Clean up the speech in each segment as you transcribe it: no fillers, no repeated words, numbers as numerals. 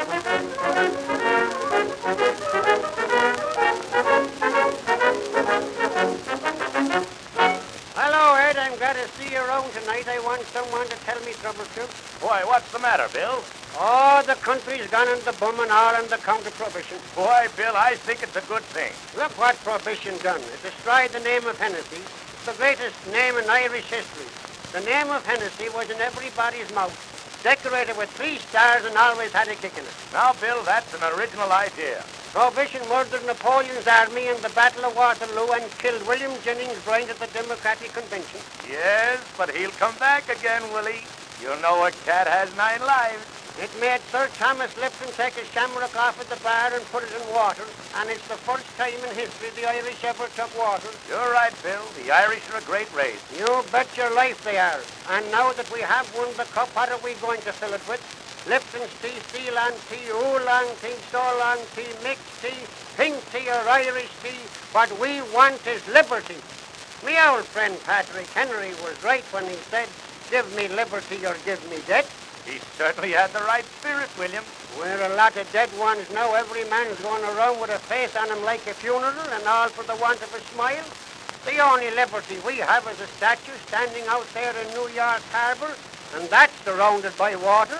Hello, Ed. I'm glad to see you around tonight. I want someone to tell me trouble to. Boy, what's the matter, Bill? Oh, the country's gone in the bum and all on the count of prohibition. Boy, Bill, I think it's a good thing. Look what prohibition done. It destroyed the name of Hennessy, the greatest name in Irish history. The name of Hennessy was in everybody's mouth, decorated with 3 stars and always had a kick in it. Now, Bill, that's an original idea. Prohibition murdered Napoleon's army in the Battle of Waterloo and killed William Jennings Bryan at the Democratic Convention. Yes, but he'll come back again, will he? You know a cat has 9 lives. It made Sir Thomas Lipton take his shamrock off at the bar and put it in water, and it's the first time in history the Irish ever took water. You're right, Bill. The Irish are a great race. You bet your life they are. And now that we have won the cup, what are we going to fill it with? Lipton's tea, Ceylon tea, oolong tea, solong tea, mixed tea, pink tea or Irish tea. What we want is liberty. Me old friend Patrick Henry was right when he said, give me liberty or give me death. He certainly had the right spirit, William. We're a lot of dead ones now. Every man's going around with a face on him like a funeral, and all for the want of a smile. The only liberty we have is a statue standing out there in New York Harbor, and that's surrounded by water.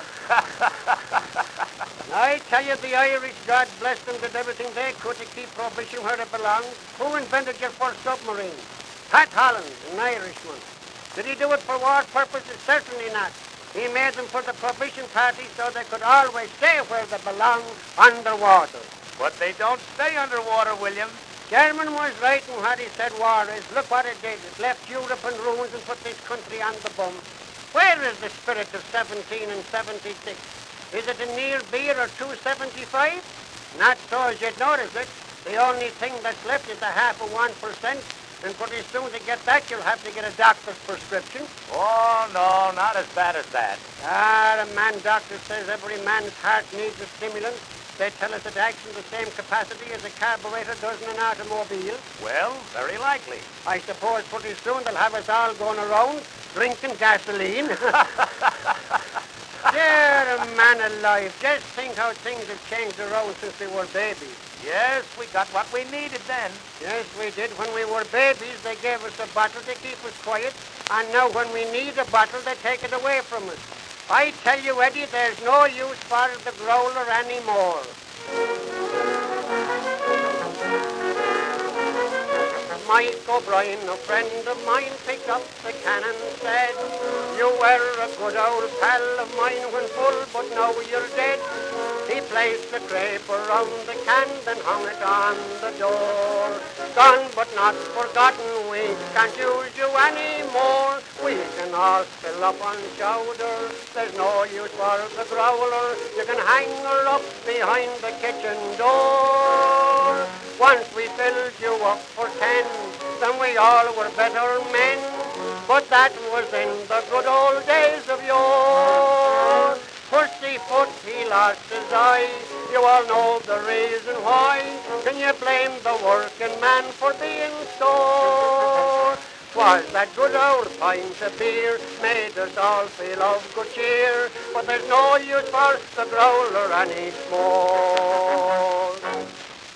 I tell you, the Irish, God bless them, did everything they could to keep prohibition where it belongs. Who invented your first submarine? Pat Holland, an Irishman. Did he do it for war purposes? Certainly not. He made them for the prohibition party so they could always stay where they belong, underwater. But they don't stay underwater, William. Sherman was right in what he said war is. Look what it did. It left Europe in ruins and put this country on the bum. Where is the spirit of 17 and 76? Is it a Neil beer or 275? Not so as you'd notice it. The only thing that's left is a half of 1%. And pretty soon to get that, you'll have to get a doctor's prescription. Oh, no, not as bad as that. The man doctor says every man's heart needs a stimulant. They tell us it acts in the same capacity as a carburetor does in an automobile. Well, very likely. I suppose pretty soon they'll have us all going around drinking gasoline. Dear man alive, just think how things have changed around since we were babies. Yes, we got what we needed then. Yes, we did. When we were babies, they gave us a bottle to keep us quiet. And now when we need a bottle, they take it away from us. I tell you, Eddie, there's no use for the growler anymore. Mike O'Brien, a friend of mine, picked up the can and said, you were a good old pal of mine when full, but now you're dead. He placed the drape around the can, then hung it on the door. Gone but not forgotten, we can't use you anymore. We can all fill up on shoulder, there's no use for the growler. You can hang her up behind the kitchen door. Once we filled you up for 10, then we all were better men. But that was in the good old days of yore. Pussyfoot, he lost his eye. You all know the reason why. Can you blame the working man for being sore? 'Twas that good old pint of beer made us all feel of good cheer. But there's no use for the growler anymore.